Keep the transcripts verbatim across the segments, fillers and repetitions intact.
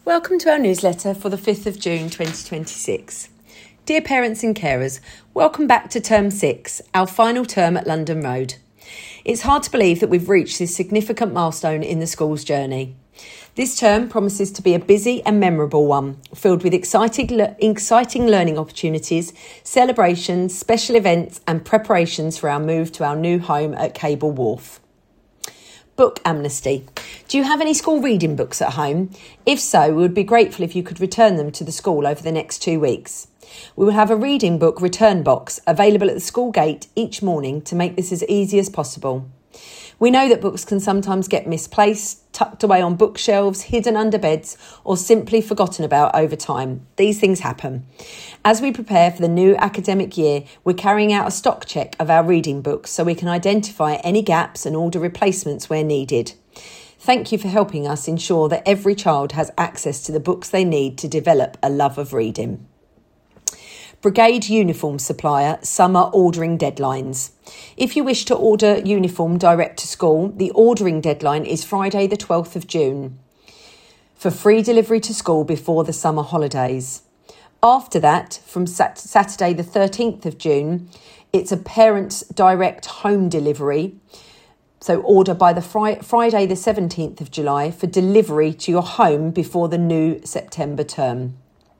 Welcome to our newsletter for the fifth of June twenty twenty-six. Dear parents and carers, welcome back to Term six, our final term at London Road. It's hard to believe that we've reached this significant milestone in the school's journey. This term promises to be a busy and memorable one, filled with exciting, exciting learning opportunities, celebrations, special events and preparations for our move to our new home at Cable Wharf. Book amnesty. Do you have any school reading books at home? If so, we would be grateful if you could return them to the school over the next two weeks. We will have a reading book return box available at the school gate each morning to make this as easy as possible. We know that books can sometimes get misplaced, tucked away on bookshelves, hidden under beds, or simply forgotten about over time. These things happen. As we prepare for the new academic year, we're carrying out a stock check of our reading books so we can identify any gaps and order replacements where needed. Thank you for helping us ensure that every child has access to the books they need to develop a love of reading. Brigade Uniform Supplier Summer Ordering Deadlines. If you wish to order uniform direct to school, the ordering deadline is Friday the twelfth of June for free delivery to school before the summer holidays. After that, from sat- Saturday the thirteenth of June, it's a parent's direct home delivery. So order by the fri- Friday the seventeenth of July for delivery to your home before the new September term.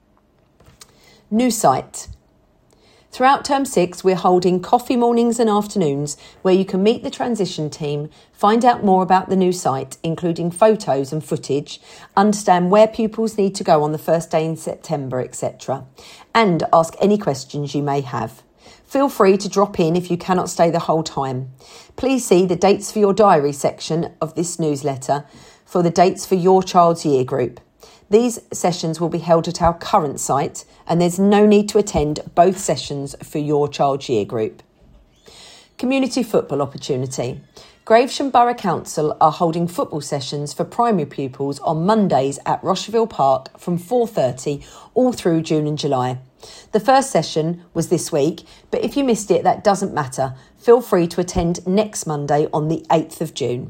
New site. Throughout Term six, we're holding coffee mornings and afternoons where you can meet the transition team, find out more about the new site, including photos and footage, understand where pupils need to go on the first day in September, et cetera, and ask any questions you may have. Feel free to drop in if you cannot stay the whole time. Please see the dates for your diary section of this newsletter for the dates for your child's year group. These sessions will be held at our current site and there's no need to attend both sessions for your child's year group. Community football opportunity. Gravesham Borough Council are holding football sessions for primary pupils on Mondays at Rocherville Park from four thirty all through June and July. The first session was this week, but if you missed it, that doesn't matter. Feel free to attend next Monday on the eighth of June.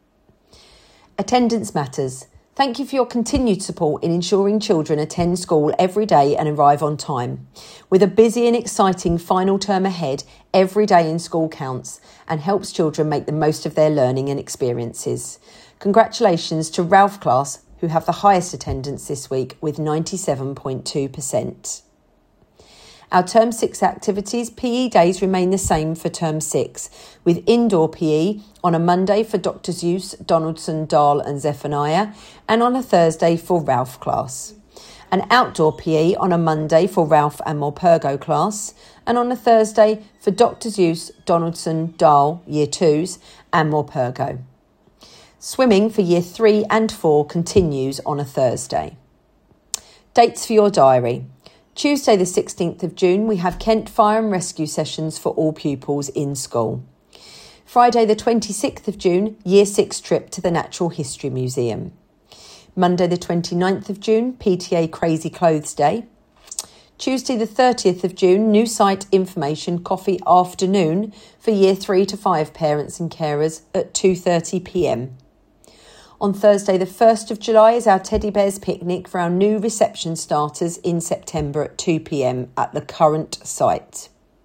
Attendance matters. Thank you for your continued support in ensuring children attend school every day and arrive on time. With a busy and exciting final term ahead, every day in school counts and helps children make the most of their learning and experiences. Congratulations to Ralph class, who have the highest attendance this week with ninety-seven point two percent. Our Term six activities, P E days remain the same for Term six, with indoor P E on a Monday for Doctor Zeus, Donaldson, Dahl and Zephaniah, and on a Thursday for Ralph class. An outdoor P E on a Monday for Ralph and Morpurgo class, and on a Thursday for Doctor Zeus, Donaldson, Dahl, Year twos, and Morpurgo. Swimming for Year three and four continues on a Thursday. Dates for your diary. Tuesday the sixteenth of June, we have Kent Fire and Rescue sessions for all pupils in school. Friday the twenty-sixth of June, Year six trip to the Natural History Museum. Monday the twenty-ninth of June, P T A Crazy Clothes Day. Tuesday the thirtieth of June, new site information coffee afternoon for Year three to five parents and carers at two thirty p m. On Thursday the first of July is our Teddy Bears picnic for our new reception starters in September at two p m at the current site.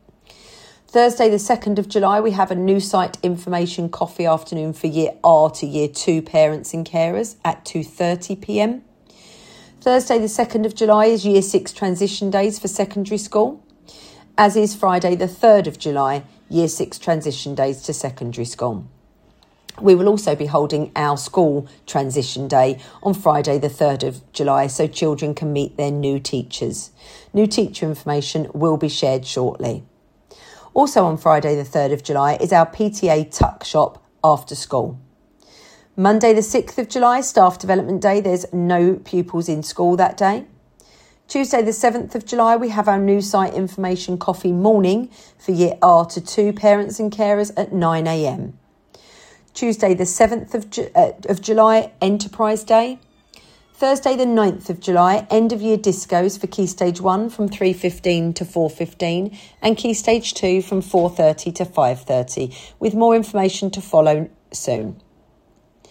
Thursday the second of July we have a new site information coffee afternoon for Year R to Year two parents and carers at two thirty p m. Thursday the second of July is Year six transition days for secondary school, as is Friday the third of July, Year six transition days to secondary school. We will also be holding our school transition day on Friday the third of July so children can meet their new teachers. New teacher information will be shared shortly. Also on Friday the third of July is our P T A Tuck Shop after school. Monday the sixth of July, Staff Development Day. There's no pupils in school that day. Tuesday the seventh of July, we have our new site information coffee morning for Year R to two parents and carers at nine a m. Tuesday the seventh of, Ju- uh, of July, Enterprise Day. Thursday the ninth of July, end of year discos for Key Stage one from three fifteen to four fifteen and Key Stage two from four thirty to five thirty, with more information to follow soon.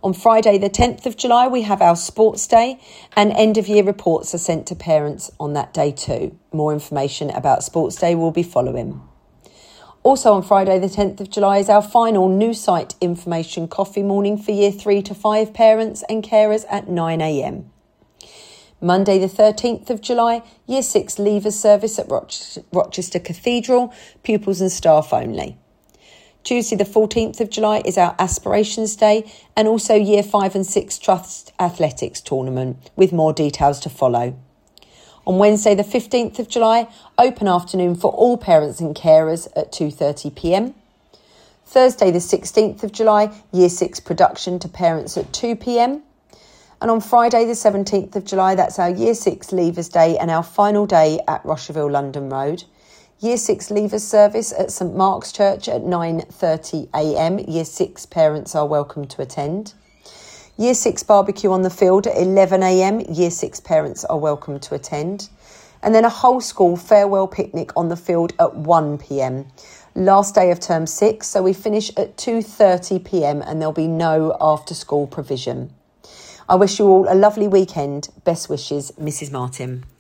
On Friday the tenth of July, we have our sports day, and end of year reports are sent to parents on that day too. More information about sports day will be following. Also on Friday the tenth of July is our final new site information coffee morning for year three to five parents and carers at nine a m. Monday the thirteenth of July, year six leavers service at Roch- Rochester Cathedral, pupils and staff only. Tuesday the fourteenth of July is our Aspirations Day, and also year five and six Trust Athletics Tournament, with more details to follow. On Wednesday the fifteenth of July, open afternoon for all parents and carers at two thirty p m. Thursday the sixteenth of July, year six production to parents at two p m. And on Friday the seventeenth of July, that's our year six leavers day and our final day at Rocherville London Road. Year six leavers service at St Mark's Church at nine thirty a m. Year six parents are welcome to attend. Year six barbecue on the field at eleven a m. Year six parents are welcome to attend. And then a whole school farewell picnic on the field at one p m. Last day of term six, so we finish at two thirty p m and there'll be no after school provision. I wish you all a lovely weekend. Best wishes, Missus Martin.